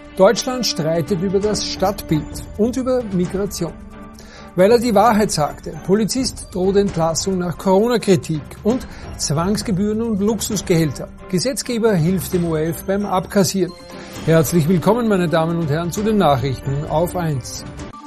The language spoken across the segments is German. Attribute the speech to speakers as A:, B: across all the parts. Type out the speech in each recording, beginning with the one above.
A: Deutschland streitet über das Stadtbild und über Migration. Weil er die Wahrheit sagte, Polizist droht Entlassung nach Corona-Kritik und Zwangsgebühren und Luxusgehälter. Gesetzgeber hilft dem ORF beim Abkassieren. Herzlich willkommen, meine Damen und Herren, zu den Nachrichten auf 1.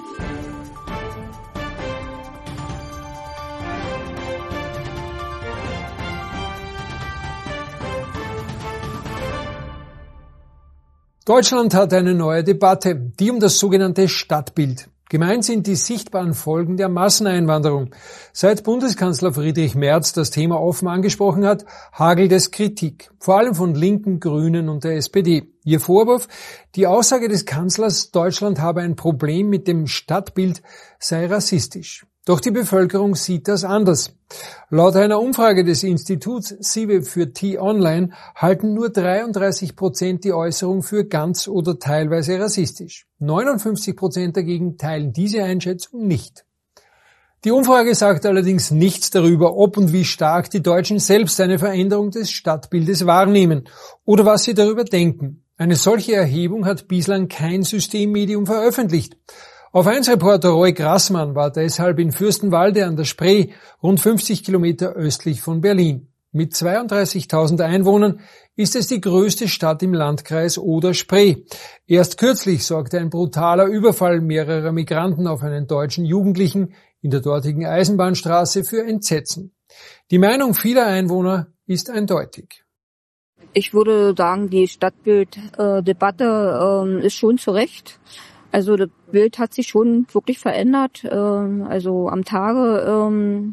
A: Deutschland hat eine neue Debatte, die um das sogenannte Stadtbild. Gemeint sind die sichtbaren Folgen der Masseneinwanderung. Seit Bundeskanzler Friedrich Merz das Thema offen angesprochen hat, hagelt es Kritik, vor allem von Linken, Grünen und der SPD. Ihr Vorwurf, die Aussage des Kanzlers, Deutschland habe ein Problem mit dem Stadtbild, sei rassistisch. Doch die Bevölkerung sieht das anders. Laut einer Umfrage des Instituts SIWE für T-Online halten nur 33% die Äußerung für ganz oder teilweise rassistisch. 59% dagegen teilen diese Einschätzung nicht. Die Umfrage sagt allerdings nichts darüber, ob und wie stark die Deutschen selbst eine Veränderung des Stadtbildes wahrnehmen oder was sie darüber denken. Eine solche Erhebung hat bislang kein Systemmedium veröffentlicht. Auf 1-Reporter Roy Grassmann war deshalb in Fürstenwalde an der Spree, rund 50 Kilometer östlich von Berlin. Mit 32.000 Einwohnern ist es die größte Stadt im Landkreis Oder-Spree. Erst kürzlich sorgte ein brutaler Überfall mehrerer Migranten auf einen deutschen Jugendlichen in der dortigen Eisenbahnstraße für Entsetzen. Die Meinung vieler Einwohner ist eindeutig.
B: Ich würde sagen, die Stadtbilddebatte ist schon zu Recht. Also das Bild hat sich schon wirklich verändert. Also am Tage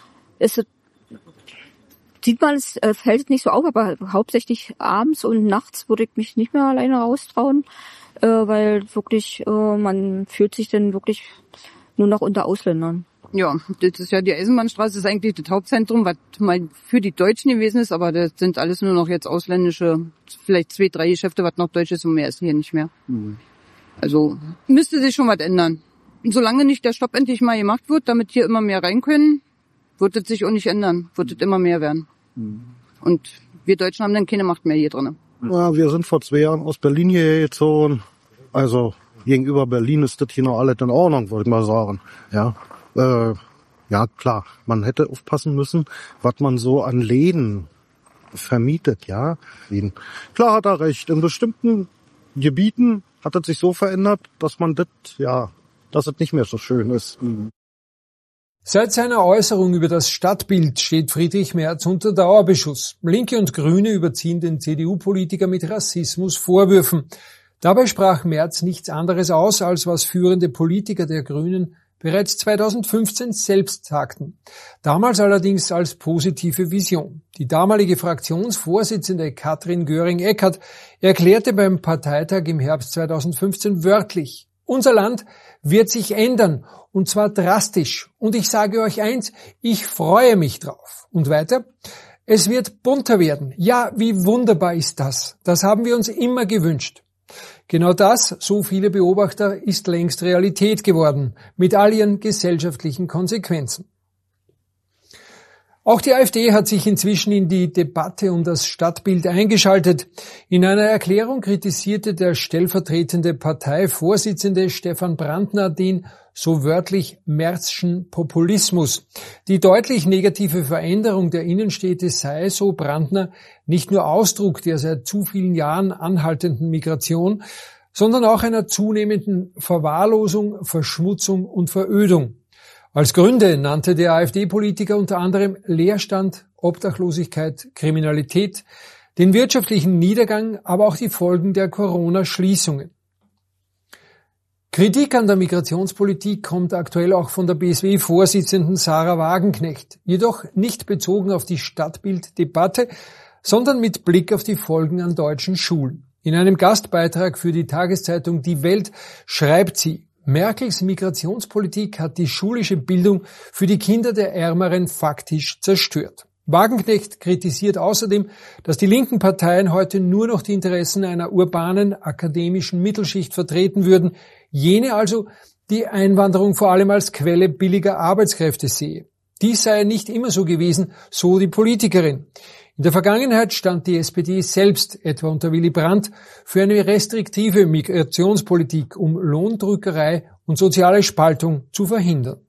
B: sieht man es, fällt es nicht so auf, aber hauptsächlich abends und nachts würde ich mich nicht mehr alleine raustrauen, weil wirklich man fühlt sich dann wirklich nur noch unter Ausländern.
C: Ja, das ist ja die Eisenbahnstraße, das ist eigentlich das Hauptzentrum, was mal für die Deutschen gewesen ist, aber das sind alles nur noch jetzt ausländische, vielleicht 2, 3 Geschäfte, was noch deutsch ist und mehr ist hier nicht mehr. Mhm. Also müsste sich schon was ändern. Solange nicht der Stopp endlich mal gemacht wird, damit hier immer mehr rein können, wird es sich auch nicht ändern, wird es immer mehr werden. Mhm. Und wir Deutschen haben dann keine Macht mehr hier drin.
D: Ja, wir sind vor 2 Jahren aus Berlin hierher gezogen. Also gegenüber Berlin ist das hier noch alles in Ordnung, wollte ich mal sagen. Ja, ja klar, man hätte aufpassen müssen, was man so an Läden vermietet. Ja, klar hat er recht, in bestimmten Gebieten hat es sich so verändert, dass man dass es nicht mehr so schön ist.
A: Seit seiner Äußerung über das Stadtbild steht Friedrich Merz unter Dauerbeschuss. Linke und Grüne überziehen den CDU-Politiker mit Rassismusvorwürfen. Dabei sprach Merz nichts anderes aus, als was führende Politiker der Grünen bereits 2015 selbst sagten. Damals allerdings als positive Vision. Die damalige Fraktionsvorsitzende Katrin Göring-Eckardt erklärte beim Parteitag im Herbst 2015 wörtlich: Unser Land wird sich ändern, und zwar drastisch. Und ich sage euch eins, ich freue mich drauf. Und weiter: Es wird bunter werden. Ja, wie wunderbar ist das? Das haben wir uns immer gewünscht. Genau das, so viele Beobachter, ist längst Realität geworden, mit all ihren gesellschaftlichen Konsequenzen. Auch die AfD hat sich inzwischen in die Debatte um das Stadtbild eingeschaltet. In einer Erklärung kritisierte der stellvertretende Parteivorsitzende Stefan Brandner den so wörtlich Merzschen Populismus. Die deutlich negative Veränderung der Innenstädte sei, so Brandner, nicht nur Ausdruck der seit zu vielen Jahren anhaltenden Migration, sondern auch einer zunehmenden Verwahrlosung, Verschmutzung und Verödung. Als Gründe nannte der AfD-Politiker unter anderem Leerstand, Obdachlosigkeit, Kriminalität, den wirtschaftlichen Niedergang, aber auch die Folgen der Corona-Schließungen. Kritik an der Migrationspolitik kommt aktuell auch von der BSW-Vorsitzenden Sarah Wagenknecht, jedoch nicht bezogen auf die Stadtbilddebatte, sondern mit Blick auf die Folgen an deutschen Schulen. In einem Gastbeitrag für die Tageszeitung Die Welt schreibt sie: Merkels Migrationspolitik hat die schulische Bildung für die Kinder der Ärmeren faktisch zerstört. Wagenknecht kritisiert außerdem, dass die linken Parteien heute nur noch die Interessen einer urbanen, akademischen Mittelschicht vertreten würden, jene also, die Einwanderung vor allem als Quelle billiger Arbeitskräfte sehe. Dies sei nicht immer so gewesen, so die Politikerin. In der Vergangenheit stand die SPD selbst, etwa unter Willy Brandt, für eine restriktive Migrationspolitik, um Lohndrückerei und soziale Spaltung zu verhindern.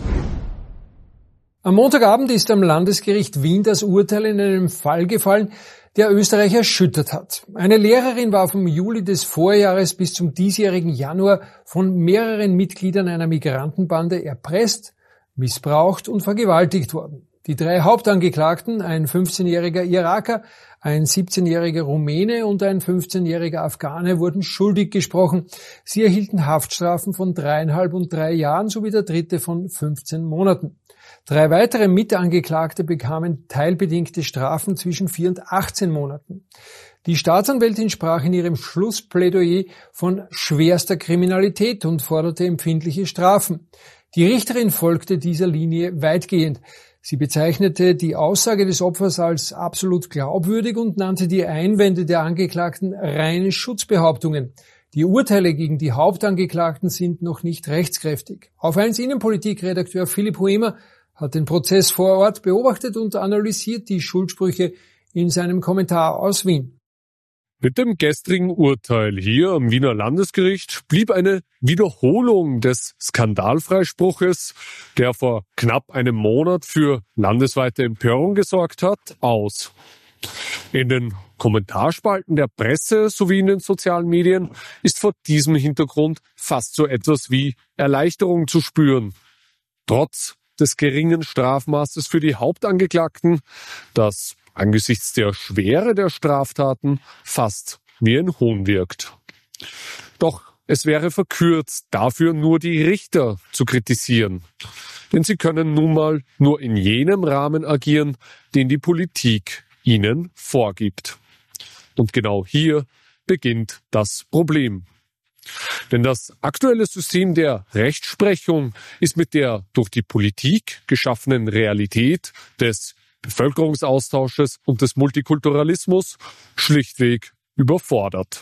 A: Am Montagabend ist am Landesgericht Wien das Urteil in einem Fall gefallen, der Österreich erschüttert hat. Eine Lehrerin war vom Juli des Vorjahres bis zum diesjährigen Januar von mehreren Mitgliedern einer Migrantenbande erpresst, missbraucht und vergewaltigt worden. Die 3 Hauptangeklagten, ein 15-jähriger Iraker, ein 17-jähriger Rumäne und ein 15-jähriger Afghane, wurden schuldig gesprochen. Sie erhielten Haftstrafen von 3,5 und 3 Jahren sowie der dritte von 15 Monaten. 3 weitere Mitangeklagte bekamen teilbedingte Strafen zwischen 4 und 18 Monaten. Die Staatsanwältin sprach in ihrem Schlussplädoyer von schwerster Kriminalität und forderte empfindliche Strafen. Die Richterin folgte dieser Linie weitgehend. Sie bezeichnete die Aussage des Opfers als absolut glaubwürdig und nannte die Einwände der Angeklagten reine Schutzbehauptungen. Die Urteile gegen die Hauptangeklagten sind noch nicht rechtskräftig. Auf 1 Innenpolitik-Redakteur Philipp Huemer hat den Prozess vor Ort beobachtet und analysiert die Schuldsprüche in seinem Kommentar aus Wien.
E: Mit dem gestrigen Urteil hier am Wiener Landesgericht blieb eine Wiederholung des Skandalfreispruches, der vor knapp einem Monat für landesweite Empörung gesorgt hat, aus. In den Kommentarspalten der Presse sowie in den sozialen Medien ist vor diesem Hintergrund fast so etwas wie Erleichterung zu spüren. Trotz des geringen Strafmaßes für die Hauptangeklagten, das angesichts der Schwere der Straftaten fast wie ein Hohn wirkt. Doch es wäre verkürzt, dafür nur die Richter zu kritisieren. Denn sie können nun mal nur in jenem Rahmen agieren, den die Politik ihnen vorgibt. Und genau hier beginnt das Problem. Denn das aktuelle System der Rechtsprechung ist mit der durch die Politik geschaffenen Realität des Bevölkerungsaustausches und des Multikulturalismus schlichtweg überfordert.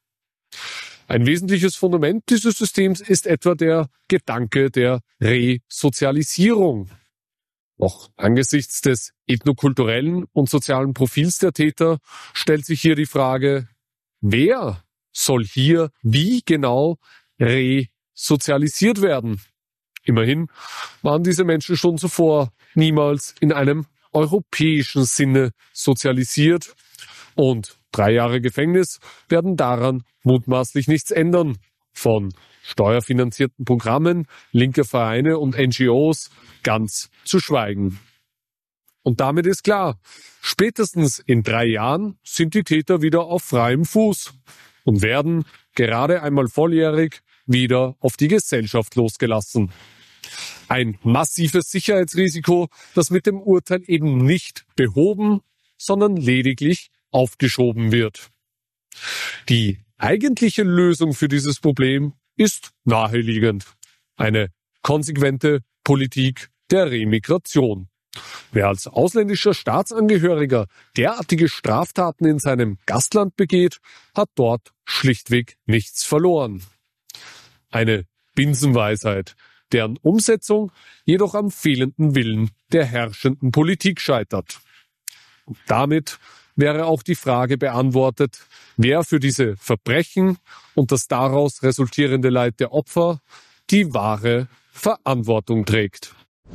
E: Ein wesentliches Fundament dieses Systems ist etwa der Gedanke der Resozialisierung. Doch angesichts des ethnokulturellen und sozialen Profils der Täter stellt sich hier die Frage, wer soll hier wie genau resozialisiert werden? Immerhin waren diese Menschen schon zuvor niemals in einem europäischen Sinne sozialisiert und 3 Jahre Gefängnis werden daran mutmaßlich nichts ändern. Von steuerfinanzierten Programmen, linker Vereine und NGOs ganz zu schweigen. Und damit ist klar, spätestens in 3 Jahren sind die Täter wieder auf freiem Fuß und werden, gerade einmal volljährig, wieder auf die Gesellschaft losgelassen. Ein massives Sicherheitsrisiko, das mit dem Urteil eben nicht behoben, sondern lediglich aufgeschoben wird. Die eigentliche Lösung für dieses Problem ist naheliegend. Eine konsequente Politik der Remigration. Wer als ausländischer Staatsangehöriger derartige Straftaten in seinem Gastland begeht, hat dort schlichtweg nichts verloren. Eine Binsenweisheit, deren Umsetzung jedoch am fehlenden Willen der herrschenden Politik scheitert. Und damit wäre auch die Frage beantwortet, wer für diese Verbrechen und das daraus resultierende Leid der Opfer die wahre Verantwortung trägt.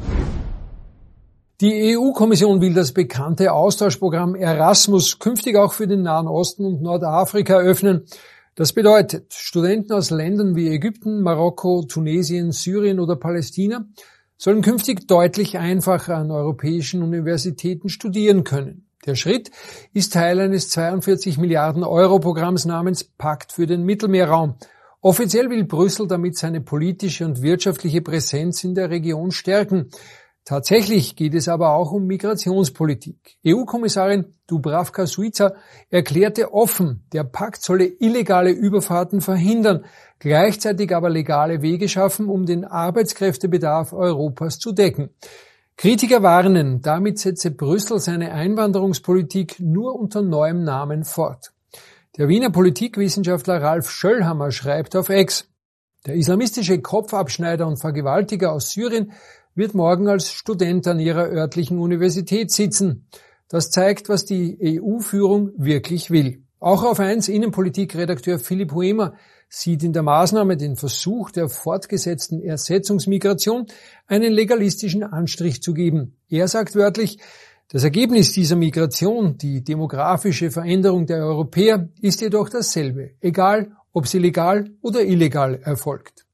A: Die EU-Kommission will das bekannte Austauschprogramm Erasmus künftig auch für den Nahen Osten und Nordafrika öffnen. Das bedeutet, Studenten aus Ländern wie Ägypten, Marokko, Tunesien, Syrien oder Palästina sollen künftig deutlich einfacher an europäischen Universitäten studieren können. Der Schritt ist Teil eines 42 Milliarden Euro Programms namens Pakt für den Mittelmeerraum. Offiziell will Brüssel damit seine politische und wirtschaftliche Präsenz in der Region stärken. Tatsächlich geht es aber auch um Migrationspolitik. EU-Kommissarin Dubravka-Šuica erklärte offen, der Pakt solle illegale Überfahrten verhindern, gleichzeitig aber legale Wege schaffen, um den Arbeitskräftebedarf Europas zu decken. Kritiker warnen, damit setze Brüssel seine Einwanderungspolitik nur unter neuem Namen fort. Der Wiener Politikwissenschaftler Ralf Schöllhammer schreibt auf X: Der islamistische Kopfabschneider und Vergewaltiger aus Syrien wird morgen als Student an ihrer örtlichen Universität sitzen. Das zeigt, was die EU-Führung wirklich will. Auch auf 1 Innenpolitikredakteur Philipp Huemer sieht in der Maßnahme den Versuch der fortgesetzten Ersetzungsmigration einen legalistischen Anstrich zu geben. Er sagt wörtlich, das Ergebnis dieser Migration, die demografische Veränderung der Europäer, ist jedoch dasselbe, egal ob sie legal oder illegal erfolgt.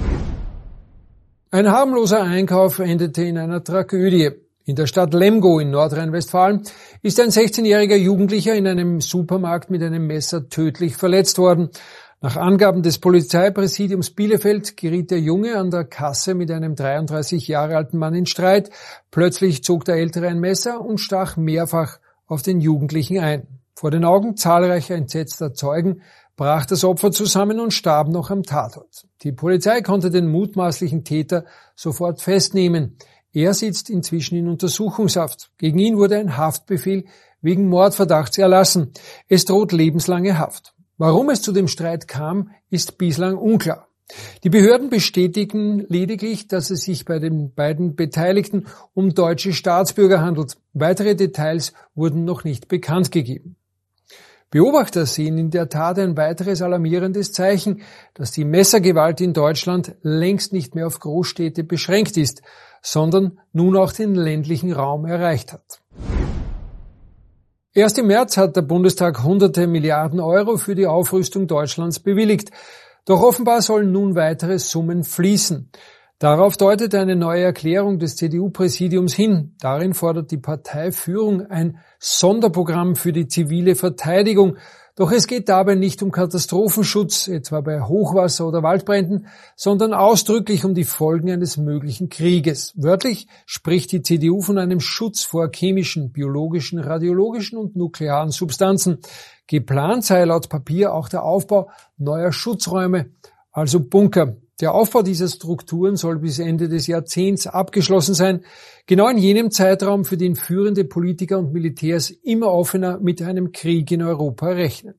A: Ein harmloser Einkauf endete in einer Tragödie. In der Stadt Lemgo in Nordrhein-Westfalen ist ein 16-jähriger Jugendlicher in einem Supermarkt mit einem Messer tödlich verletzt worden. Nach Angaben des Polizeipräsidiums Bielefeld geriet der Junge an der Kasse mit einem 33 Jahre alten Mann in Streit. Plötzlich zog der Ältere ein Messer und stach mehrfach auf den Jugendlichen ein. Vor den Augen zahlreicher entsetzter Zeugen brach das Opfer zusammen und starb noch am Tatort. Die Polizei konnte den mutmaßlichen Täter sofort festnehmen. Er sitzt inzwischen in Untersuchungshaft. Gegen ihn wurde ein Haftbefehl wegen Mordverdachts erlassen. Es droht lebenslange Haft. Warum es zu dem Streit kam, ist bislang unklar. Die Behörden bestätigen lediglich, dass es sich bei den beiden Beteiligten um deutsche Staatsbürger handelt. Weitere Details wurden noch nicht bekannt gegeben. Beobachter sehen in der Tat ein weiteres alarmierendes Zeichen, dass die Messergewalt in Deutschland längst nicht mehr auf Großstädte beschränkt ist, sondern nun auch den ländlichen Raum erreicht hat. Erst im März hat der Bundestag hunderte Milliarden Euro für die Aufrüstung Deutschlands bewilligt. Doch offenbar sollen nun weitere Summen fließen. Darauf deutet eine neue Erklärung des CDU-Präsidiums hin. Darin fordert die Parteiführung ein Sonderprogramm für die zivile Verteidigung. Doch es geht dabei nicht um Katastrophenschutz, etwa bei Hochwasser oder Waldbränden, sondern ausdrücklich um die Folgen eines möglichen Krieges. Wörtlich spricht die CDU von einem Schutz vor chemischen, biologischen, radiologischen und nuklearen Substanzen. Geplant sei laut Papier auch der Aufbau neuer Schutzräume, also Bunker. Der Aufbau dieser Strukturen soll bis Ende des Jahrzehnts abgeschlossen sein, genau in jenem Zeitraum, für den führende Politiker und Militärs immer offener mit einem Krieg in Europa rechnen.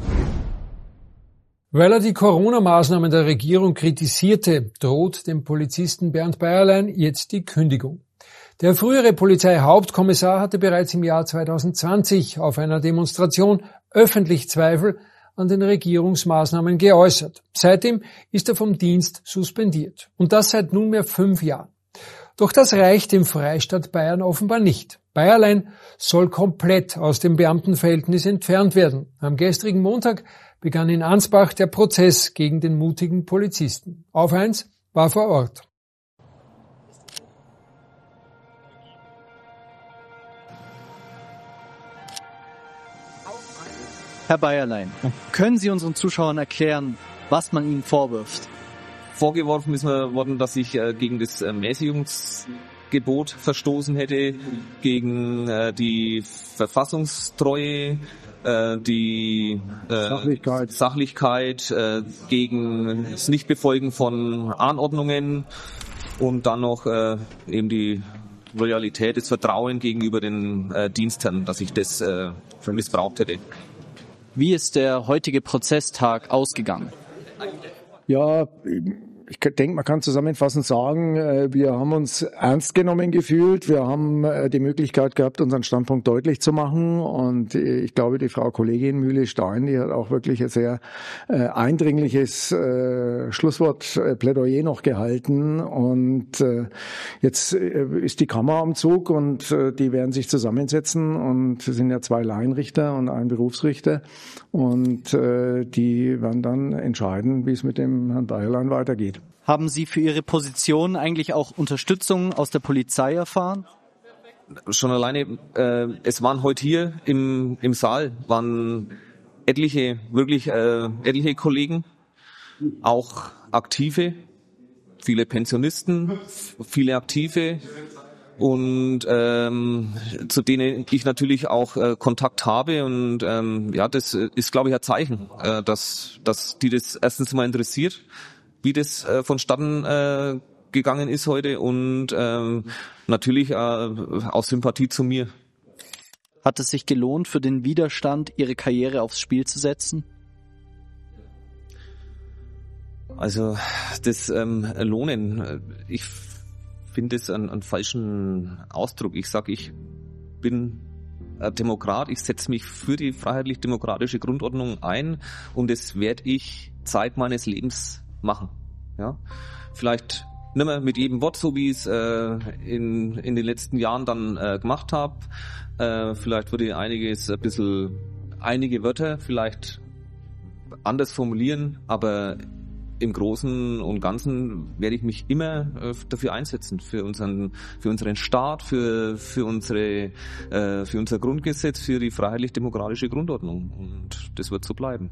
A: Weil er die Corona-Maßnahmen der Regierung kritisierte, droht dem Polizisten Bernd Bayerlein jetzt die Kündigung. Der frühere Polizeihauptkommissar hatte bereits im Jahr 2020 auf einer Demonstration öffentlich Zweifel an den Regierungsmaßnahmen geäußert. Seitdem ist er vom Dienst suspendiert. Und das seit nunmehr 5 Jahren. Doch das reicht dem Freistaat Bayern offenbar nicht. Bayerlein soll komplett aus dem Beamtenverhältnis entfernt werden. Am gestrigen Montag begann in Ansbach der Prozess gegen den mutigen Polizisten. Auf 1 war vor Ort.
F: Herr Bayerlein, können Sie unseren Zuschauern erklären, was man Ihnen vorwirft?
G: Vorgeworfen ist mir worden, dass ich gegen das Mäßigungsgebot verstoßen hätte, gegen die Verfassungstreue, die Sachlichkeit, gegen das Nichtbefolgen von Anordnungen und dann noch eben die Loyalität, das Vertrauen gegenüber den Dienstherren, dass ich das missbraucht hätte.
F: Wie ist der heutige Prozesstag ausgegangen?
H: Ja, ich denke, man kann zusammenfassend sagen, wir haben uns ernst genommen gefühlt. Wir haben die Möglichkeit gehabt, unseren Standpunkt deutlich zu machen. Und ich glaube, die Frau Kollegin Mühle-Stein, die hat auch wirklich ein sehr eindringliches Schlusswort, Plädoyer noch gehalten. Und jetzt ist die Kammer am Zug und die werden sich zusammensetzen. Und es sind ja 2 Laienrichter und ein Berufsrichter. Und die werden dann entscheiden, wie es mit dem Herrn Bayerlein weitergeht.
F: Haben Sie für Ihre Position eigentlich auch Unterstützung aus der Polizei erfahren?
G: Schon alleine, es waren heute hier im Saal, waren etliche Kollegen, auch Aktive, viele Pensionisten, viele Aktive und zu denen ich natürlich auch Kontakt habe und das ist, glaube ich, ein Zeichen, dass die das erstens mal interessiert, wie das vonstatten gegangen ist heute und natürlich aus Sympathie zu mir.
F: Hat es sich gelohnt, für den Widerstand Ihre Karriere aufs Spiel zu setzen?
G: Also das Lohnen, ich finde es einen falschen Ausdruck. Ich sage, ich bin Demokrat, ich setze mich für die freiheitlich-demokratische Grundordnung ein und das werde ich Zeit meines Lebens machen. Ja? Vielleicht nicht mehr mit jedem Wort, so wie ich es in den letzten Jahren dann gemacht habe. Vielleicht würde ich einige Wörter vielleicht anders formulieren, aber im Großen und Ganzen werde ich mich immer dafür einsetzen, für unseren Staat, für unser Grundgesetz, für die freiheitlich-demokratische Grundordnung. Und das wird so bleiben.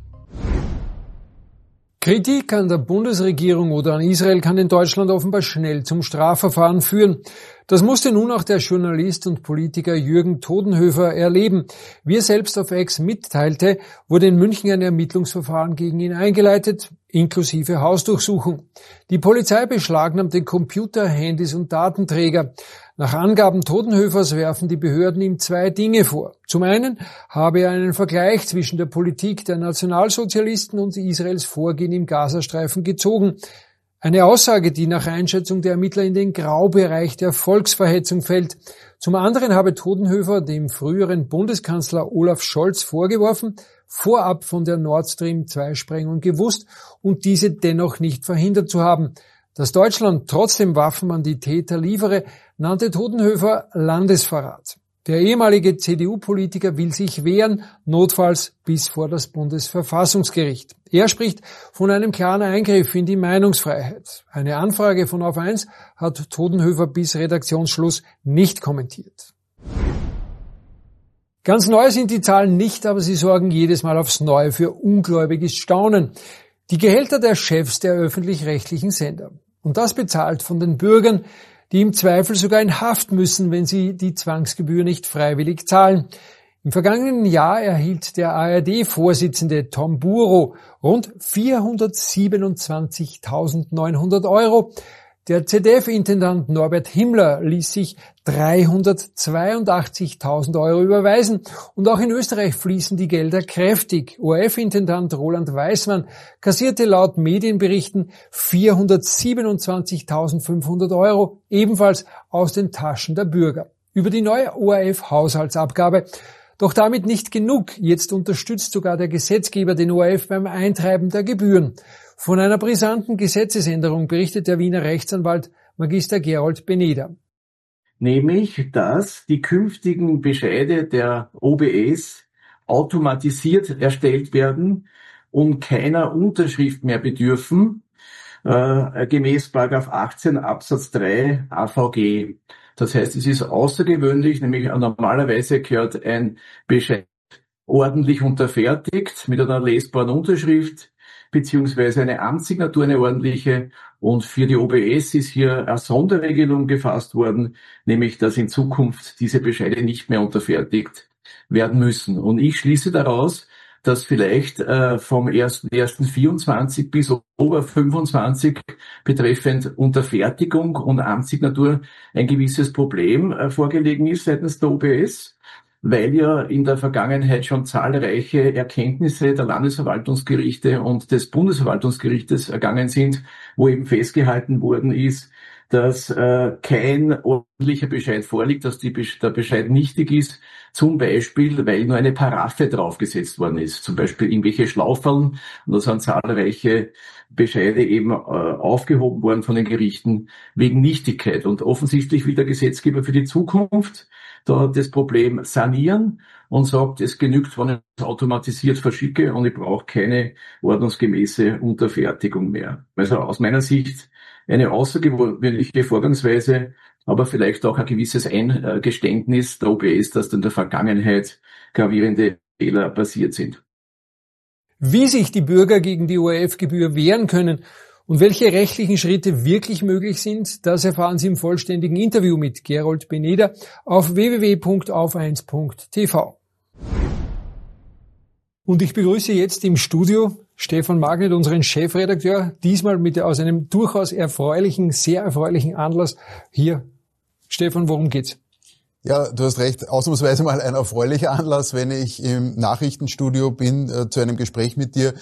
A: Kritik an der Bundesregierung oder an Israel kann in Deutschland offenbar schnell zum Strafverfahren führen. Das musste nun auch der Journalist und Politiker Jürgen Todenhöfer erleben. Wie er selbst auf X mitteilte, wurde in München ein Ermittlungsverfahren gegen ihn eingeleitet, inklusive Hausdurchsuchung. Die Polizei beschlagnahmte Computer, Handys und Datenträger. Nach Angaben Todenhöfers werfen die Behörden ihm 2 Dinge vor. Zum einen habe er einen Vergleich zwischen der Politik der Nationalsozialisten und Israels Vorgehen im Gazastreifen gezogen. Eine Aussage, die nach Einschätzung der Ermittler in den Graubereich der Volksverhetzung fällt. Zum anderen habe Todenhöfer dem früheren Bundeskanzler Olaf Scholz vorgeworfen, vorab von der Nord Stream 2 Sprengung gewusst und diese dennoch nicht verhindert zu haben. Dass Deutschland trotzdem Waffen an die Täter liefere, nannte Todenhöfer Landesverrat. Der ehemalige CDU-Politiker will sich wehren, notfalls bis vor das Bundesverfassungsgericht. Er spricht von einem klaren Eingriff in die Meinungsfreiheit. Eine Anfrage von Auf 1 hat Todenhöfer bis Redaktionsschluss nicht kommentiert. Ganz neu sind die Zahlen nicht, aber sie sorgen jedes Mal aufs Neue für ungläubiges Staunen. Die Gehälter der Chefs der öffentlich-rechtlichen Sender. Und das bezahlt von den Bürgern, die im Zweifel sogar in Haft müssen, wenn sie die Zwangsgebühr nicht freiwillig zahlen. Im vergangenen Jahr erhielt der ARD-Vorsitzende Tom Buro rund 427.900 €. Der ZDF-Intendant Norbert Himmler ließ sich 382.000 € überweisen und auch in Österreich fließen die Gelder kräftig. ORF-Intendant Roland Weißmann kassierte laut Medienberichten 427.500 € ebenfalls aus den Taschen der Bürger. Über die neue ORF-Haushaltsabgabe. Doch damit nicht genug. Jetzt unterstützt sogar der Gesetzgeber den ORF beim Eintreiben der Gebühren. Von einer brisanten Gesetzesänderung berichtet der Wiener Rechtsanwalt Magister Gerold Beneder.
I: Nämlich, dass die künftigen Bescheide der OBS automatisiert erstellt werden und keiner Unterschrift mehr bedürfen, gemäß § 18 Absatz 3 AVG. Das heißt, es ist außergewöhnlich, nämlich normalerweise gehört ein Bescheid ordentlich unterfertigt mit einer lesbaren Unterschrift, beziehungsweise eine Amtssignatur, eine ordentliche. Und für die OBS ist hier eine Sonderregelung gefasst worden, nämlich dass in Zukunft diese Bescheide nicht mehr unterfertigt werden müssen. Und ich schließe daraus, dass vielleicht vom 1.1.24 bis Oktober 25 betreffend Unterfertigung und Amtssignatur ein gewisses Problem vorgelegen ist seitens der OBS, weil ja in der Vergangenheit schon zahlreiche Erkenntnisse der Landesverwaltungsgerichte und des Bundesverwaltungsgerichtes ergangen sind, wo eben festgehalten worden ist, dass kein ordentlicher Bescheid vorliegt, dass der Bescheid nichtig ist, zum Beispiel, weil nur eine Paraffe draufgesetzt worden ist, zum Beispiel irgendwelche Schlauferln, und da sind zahlreiche Bescheide eben aufgehoben worden von den Gerichten wegen Nichtigkeit. Und offensichtlich will der Gesetzgeber für die Zukunft da das Problem sanieren und sagt, es genügt, wenn ich es automatisiert verschicke und ich brauche keine ordnungsgemäße Unterfertigung mehr. Also aus meiner Sicht eine außergewöhnliche Vorgangsweise, aber vielleicht auch ein gewisses Eingeständnis der OBS, dass in der Vergangenheit gravierende Fehler passiert sind.
A: Wie sich die Bürger gegen die ORF-Gebühr wehren können und welche rechtlichen Schritte wirklich möglich sind, das erfahren Sie im vollständigen Interview mit Gerold Beneder auf www.auf1.tv. Und ich begrüße jetzt im Studio Stefan Magnet, unseren Chefredakteur, diesmal aus einem durchaus sehr erfreulichen Anlass. Hier, Stefan, worum geht's?
J: Ja, du hast recht. Ausnahmsweise mal ein erfreulicher Anlass, wenn ich im Nachrichtenstudio bin, zu einem Gespräch mit dir.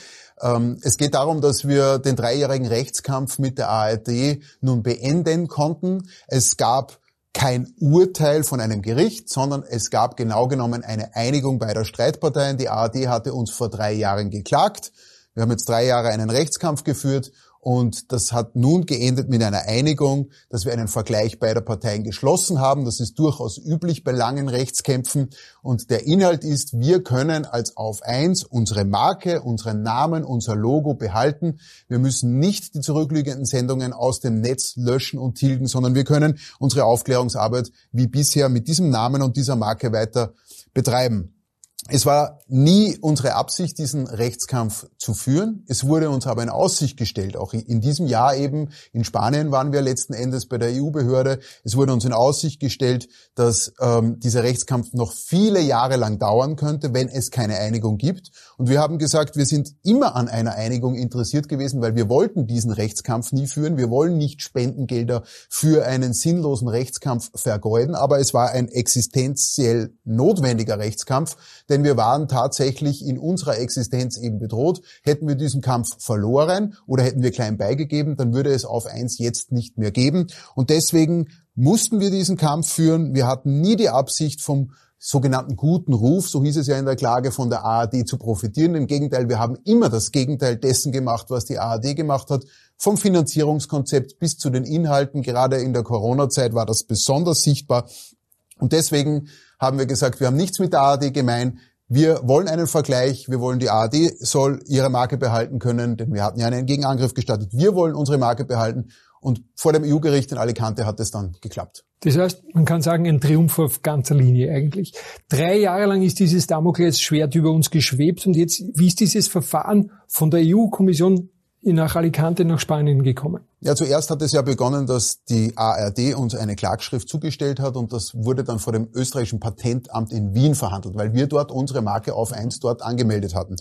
J: Es geht darum, dass wir den 3-jährigen Rechtskampf mit der ARD nun beenden konnten. Es gab kein Urteil von einem Gericht, sondern es gab genau genommen eine Einigung beider Streitparteien. Die ARD hatte uns vor 3 Jahren geklagt. Wir haben jetzt 3 Jahre einen Rechtskampf geführt und das hat nun geendet mit einer Einigung, dass wir einen Vergleich beider Parteien geschlossen haben. Das ist durchaus üblich bei langen Rechtskämpfen und der Inhalt ist, wir können als Auf 1 unsere Marke, unseren Namen, unser Logo behalten. Wir müssen nicht die zurückliegenden Sendungen aus dem Netz löschen und tilgen, sondern wir können unsere Aufklärungsarbeit wie bisher mit diesem Namen und dieser Marke weiter betreiben. Es war nie unsere Absicht, diesen Rechtskampf zu führen. Es wurde uns aber in Aussicht gestellt, auch in diesem Jahr eben, in Spanien waren wir letzten Endes bei der EU-Behörde, es wurde uns in Aussicht gestellt, dass dieser Rechtskampf noch viele Jahre lang dauern könnte, wenn es keine Einigung gibt. Und wir haben gesagt, wir sind immer an einer Einigung interessiert gewesen, weil wir wollten diesen Rechtskampf nie führen. Wir wollen nicht Spendengelder für einen sinnlosen Rechtskampf vergeuden, aber es war ein existenziell notwendiger Rechtskampf, denn wir waren tatsächlich in unserer Existenz eben bedroht. Hätten wir diesen Kampf verloren oder hätten wir klein beigegeben, dann würde es Auf 1 jetzt nicht mehr geben. Und deswegen mussten wir diesen Kampf führen. Wir hatten nie die Absicht, vom sogenannten guten Ruf, so hieß es ja in der Klage, von der ARD zu profitieren. Im Gegenteil, wir haben immer das Gegenteil dessen gemacht, was die ARD gemacht hat. Vom Finanzierungskonzept bis zu den Inhalten. Gerade in der Corona-Zeit war das besonders sichtbar. Und deswegen haben wir gesagt, wir haben nichts mit der ARD gemein. Wir wollen einen Vergleich, wir wollen, die ARD soll ihre Marke behalten können, denn wir hatten ja einen Gegenangriff gestartet. Wir wollen unsere Marke behalten und vor dem EU-Gericht in Alicante hat es dann geklappt.
A: Das heißt, man kann sagen, ein Triumph auf ganzer Linie eigentlich. 3 Jahre lang ist dieses Damoklesschwert über uns geschwebt und jetzt, wie ist dieses Verfahren von der EU-Kommission nach Alicante, nach Spanien gekommen?
J: Ja, zuerst hat es ja begonnen, dass die ARD uns eine Klagschrift zugestellt hat und das wurde dann vor dem österreichischen Patentamt in Wien verhandelt, weil wir dort unsere Marke Auf 1 dort angemeldet hatten.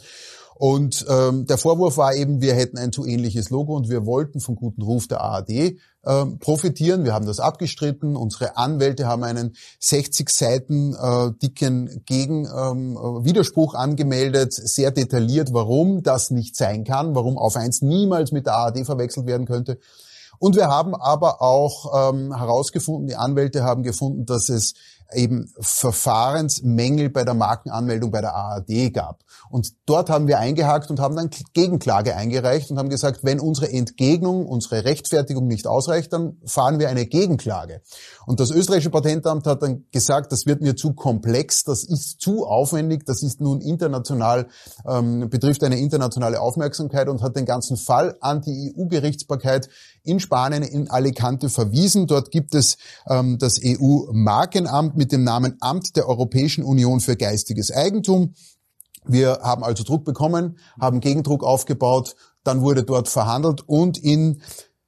J: Und der Vorwurf war eben, wir hätten ein zu ähnliches Logo und wir wollten vom guten Ruf der ARD profitieren. Wir haben das abgestritten. Unsere Anwälte haben einen 60 Seiten dicken Widerspruch angemeldet, sehr detailliert, warum das nicht sein kann, warum Auf 1 niemals mit der ARD verwechselt werden könnte. Und wir haben aber auch herausgefunden, die Anwälte haben gefunden, dass es eben Verfahrensmängel bei der Markenanmeldung bei der ARD gab. Und dort haben wir eingehakt und haben dann Gegenklage eingereicht und haben gesagt, wenn unsere Entgegnung, unsere Rechtfertigung nicht ausreicht, dann fahren wir eine Gegenklage. Und das österreichische Patentamt hat dann gesagt, das wird mir zu komplex, das ist zu aufwendig, das ist nun international, betrifft eine internationale Aufmerksamkeit und hat den ganzen Fall an die EU-Gerichtsbarkeit in Spanien, in Alicante verwiesen. Dort gibt es das EU-Markenamt mit dem Namen Amt der Europäischen Union für geistiges Eigentum. Wir haben also Druck bekommen, haben Gegendruck aufgebaut, dann wurde dort verhandelt und in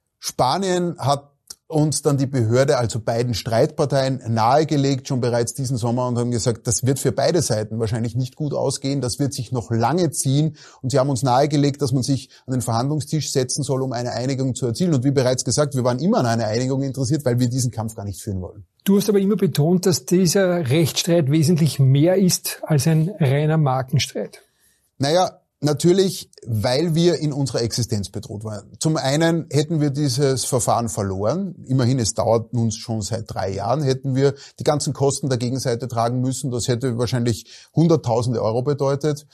J: Spanien hat uns dann die Behörde, also beiden Streitparteien, nahegelegt, schon bereits diesen Sommer und haben gesagt, das wird für beide Seiten wahrscheinlich nicht gut ausgehen, das wird sich noch lange ziehen und sie haben uns nahegelegt, dass man sich an den Verhandlungstisch setzen soll, um eine Einigung zu erzielen und wie bereits gesagt, wir waren immer an einer Einigung interessiert, weil wir diesen Kampf gar nicht führen wollen.
A: Du hast aber immer betont, dass dieser Rechtsstreit wesentlich mehr ist als ein reiner Markenstreit.
J: Naja, natürlich, weil wir in unserer Existenz bedroht waren. Zum einen hätten wir dieses Verfahren verloren. Immerhin, es dauert nun schon seit 3 Jahren. Hätten wir die ganzen Kosten der Gegenseite tragen müssen. Das hätte wahrscheinlich Hunderttausende Euro bedeutet.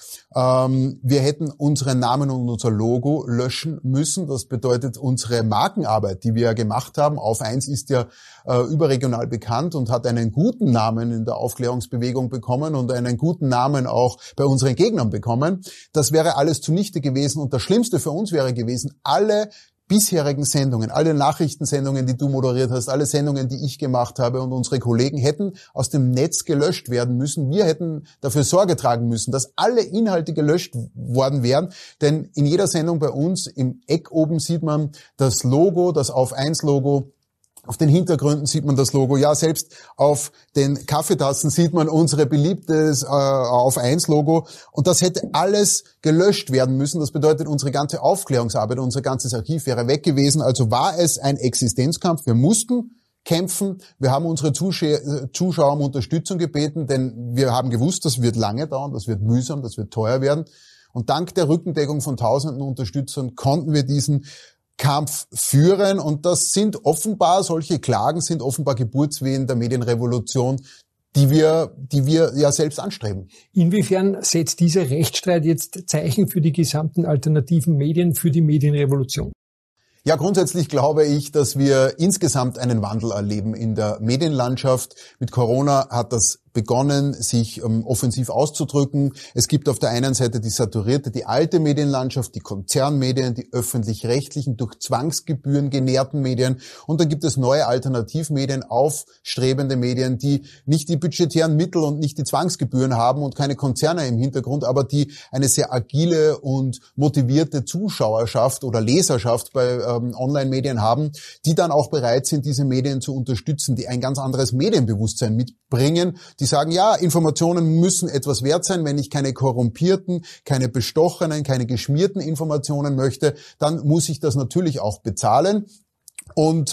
J: Wir hätten unseren Namen und unser Logo löschen müssen. Das bedeutet unsere Markenarbeit, die wir ja gemacht haben. Auf 1 ist ja überregional bekannt und hat einen guten Namen in der Aufklärungsbewegung bekommen und einen guten Namen auch bei unseren Gegnern bekommen. Das wäre alles zunichte gewesen und das Schlimmste für uns wäre gewesen, alle bisherigen Sendungen, alle Nachrichtensendungen, die du moderiert hast, alle Sendungen, die ich gemacht habe und unsere Kollegen hätten aus dem Netz gelöscht werden müssen. Wir hätten dafür Sorge tragen müssen, dass alle Inhalte gelöscht worden wären, denn in jeder Sendung bei uns im Eck oben sieht man das Logo, das Auf 1 Logo. Auf den Hintergründen sieht man das Logo. Ja, selbst auf den Kaffeetassen sieht man unsere beliebtes Auf 1 Logo. Und das hätte alles gelöscht werden müssen. Das bedeutet, unsere ganze Aufklärungsarbeit, unser ganzes Archiv wäre weg gewesen. Also war es ein Existenzkampf. Wir mussten kämpfen. Wir haben unsere Zuschauer um Unterstützung gebeten, denn wir haben gewusst, das wird lange dauern, das wird mühsam, das wird teuer werden. Und dank der Rückendeckung von tausenden Unterstützern konnten wir diesen Kampf führen. Und das sind offenbar, solche Klagen sind offenbar Geburtswehen der Medienrevolution, die wir ja selbst anstreben.
A: Inwiefern setzt dieser Rechtsstreit jetzt Zeichen für die gesamten alternativen Medien, für die Medienrevolution?
J: Ja, grundsätzlich glaube ich, dass wir insgesamt einen Wandel erleben in der Medienlandschaft. Mit Corona hat das begonnen, sich offensiv auszudrücken. Es gibt auf der einen Seite die saturierte, die alte Medienlandschaft, die Konzernmedien, die öffentlich-rechtlichen, durch Zwangsgebühren genährten Medien. Und dann gibt es neue Alternativmedien, aufstrebende Medien, die nicht die budgetären Mittel und nicht die Zwangsgebühren haben und keine Konzerne im Hintergrund, aber die eine sehr agile und motivierte Zuschauerschaft oder Leserschaft bei Online-Medien haben, die dann auch bereit sind, diese Medien zu unterstützen, die ein ganz anderes Medienbewusstsein mitbringen, die sagen, ja, Informationen müssen etwas wert sein. Wenn ich keine korrumpierten, keine bestochenen, keine geschmierten Informationen möchte, dann muss ich das natürlich auch bezahlen. Und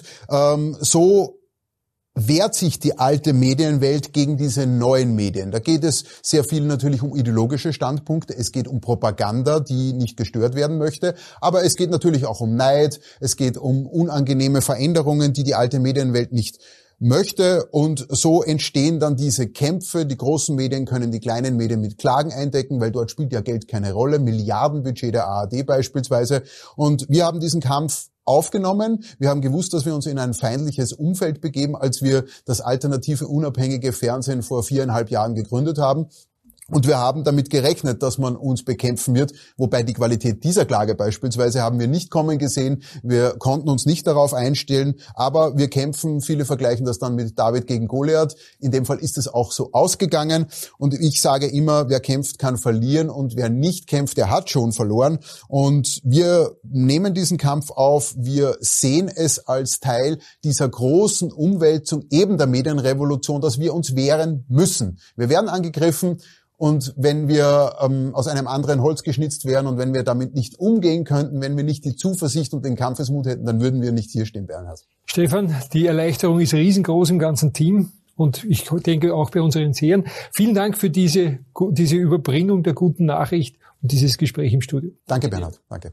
J: so wehrt sich die alte Medienwelt gegen diese neuen Medien. Da geht es sehr viel natürlich um ideologische Standpunkte. Es geht um Propaganda, die nicht gestört werden möchte. Aber es geht natürlich auch um Neid. Es geht um unangenehme Veränderungen, die die alte Medienwelt nicht möchte, und so entstehen dann diese Kämpfe. Die großen Medien können die kleinen Medien mit Klagen eindecken, weil dort spielt ja Geld keine Rolle, Milliardenbudget der ARD beispielsweise. Und wir haben diesen Kampf aufgenommen. Wir haben gewusst, dass wir uns in ein feindliches Umfeld begeben, als wir das alternative unabhängige Fernsehen vor 4,5 Jahren gegründet haben. Und wir haben damit gerechnet, dass man uns bekämpfen wird, wobei die Qualität dieser Klage beispielsweise haben wir nicht kommen gesehen. Wir konnten uns nicht darauf einstellen, aber wir kämpfen, viele vergleichen das dann mit David gegen Goliath. In dem Fall ist es auch so ausgegangen. Und ich sage immer, wer kämpft, kann verlieren, und wer nicht kämpft, der hat schon verloren. Und wir nehmen diesen Kampf auf. Wir sehen es als Teil dieser großen Umwälzung eben der Medienrevolution, dass wir uns wehren müssen. Wir werden angegriffen. Und wenn wir aus einem anderen Holz geschnitzt wären und wenn wir damit nicht umgehen könnten, wenn wir nicht die Zuversicht und den Kampfesmut hätten, dann würden wir nicht hier stehen, Bernhard.
A: Stefan, die Erleichterung ist riesengroß im ganzen Team und ich denke auch bei unseren Sehern. Vielen Dank für diese Überbringung der guten Nachricht und dieses Gespräch im Studio.
J: Danke, Bernhard. Danke.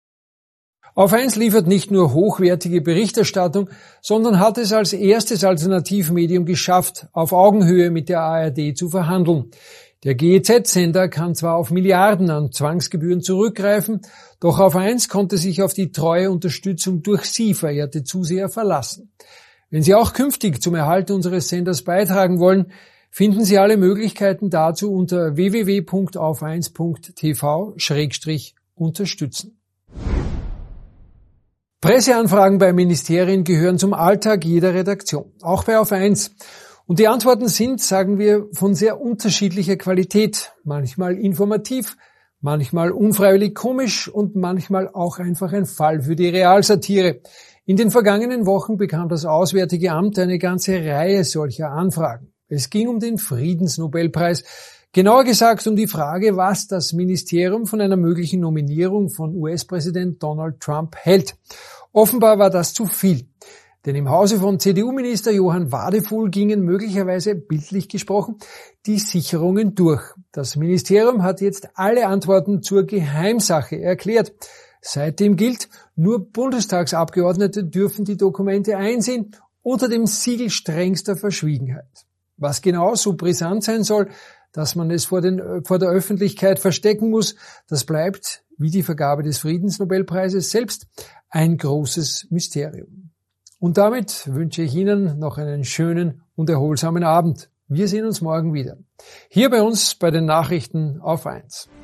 A: Auf1 liefert nicht nur hochwertige Berichterstattung, sondern hat es als erstes Alternativmedium geschafft, auf Augenhöhe mit der ARD zu verhandeln. Der GEZ-Sender kann zwar auf Milliarden an Zwangsgebühren zurückgreifen, doch Auf1 konnte sich auf die treue Unterstützung durch Sie, verehrte Zuseher, verlassen. Wenn Sie auch künftig zum Erhalt unseres Senders beitragen wollen, finden Sie alle Möglichkeiten dazu unter www.auf1.tv/unterstützen. Presseanfragen bei Ministerien gehören zum Alltag jeder Redaktion, auch bei Auf1. Und die Antworten sind, sagen wir, von sehr unterschiedlicher Qualität, manchmal informativ, manchmal unfreiwillig komisch und manchmal auch einfach ein Fall für die Realsatire. In den vergangenen Wochen bekam das Auswärtige Amt eine ganze Reihe solcher Anfragen. Es ging um den Friedensnobelpreis, genauer gesagt um die Frage, was das Ministerium von einer möglichen Nominierung von US-Präsident Donald Trump hält. Offenbar war das zu viel. Denn im Hause von CDU-Minister Johann Wadefuhl gingen möglicherweise, bildlich gesprochen, die Sicherungen durch. Das Ministerium hat jetzt alle Antworten zur Geheimsache erklärt. Seitdem gilt, nur Bundestagsabgeordnete dürfen die Dokumente einsehen, unter dem Siegel strengster Verschwiegenheit. Was genau so brisant sein soll, dass man es vor der Öffentlichkeit verstecken muss, das bleibt, wie die Vergabe des Friedensnobelpreises selbst, ein großes Mysterium. Und damit wünsche ich Ihnen noch einen schönen und erholsamen Abend. Wir sehen uns morgen wieder. Hier bei uns bei den Nachrichten auf 1.